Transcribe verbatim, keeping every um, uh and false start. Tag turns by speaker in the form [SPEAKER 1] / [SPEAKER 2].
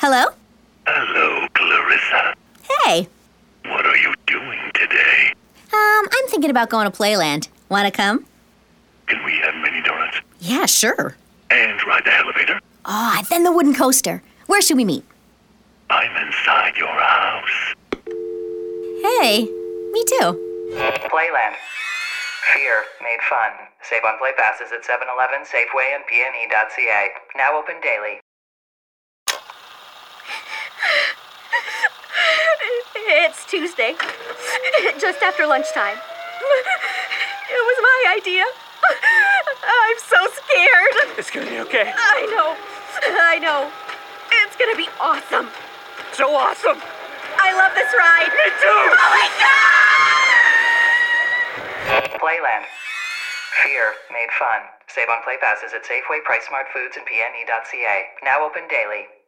[SPEAKER 1] Hello?
[SPEAKER 2] Hello, Clarissa.
[SPEAKER 1] Hey.
[SPEAKER 2] What are you doing today?
[SPEAKER 1] Um, I'm thinking about going to Playland. Wanna come?
[SPEAKER 2] Can we have mini donuts?
[SPEAKER 1] Yeah, sure.
[SPEAKER 2] And ride the elevator?
[SPEAKER 1] Ah, then the wooden coaster. Where should we meet?
[SPEAKER 2] I'm inside your house.
[SPEAKER 1] Hey, me too.
[SPEAKER 3] Playland. Fear made fun. Save on play passes at seven eleven, Safeway, and P N E dot C A. Now open daily.
[SPEAKER 4] It's Tuesday, just after lunchtime. It was my idea. I'm so scared.
[SPEAKER 5] It's gonna be okay.
[SPEAKER 4] I know, I know. It's gonna be awesome.
[SPEAKER 5] So awesome.
[SPEAKER 4] I love this ride.
[SPEAKER 5] Me too.
[SPEAKER 4] Oh my God!
[SPEAKER 3] Playland. Fear made fun. Save on play passes at Safeway, Price Smart Foods, and P N E dot C A. Now open daily.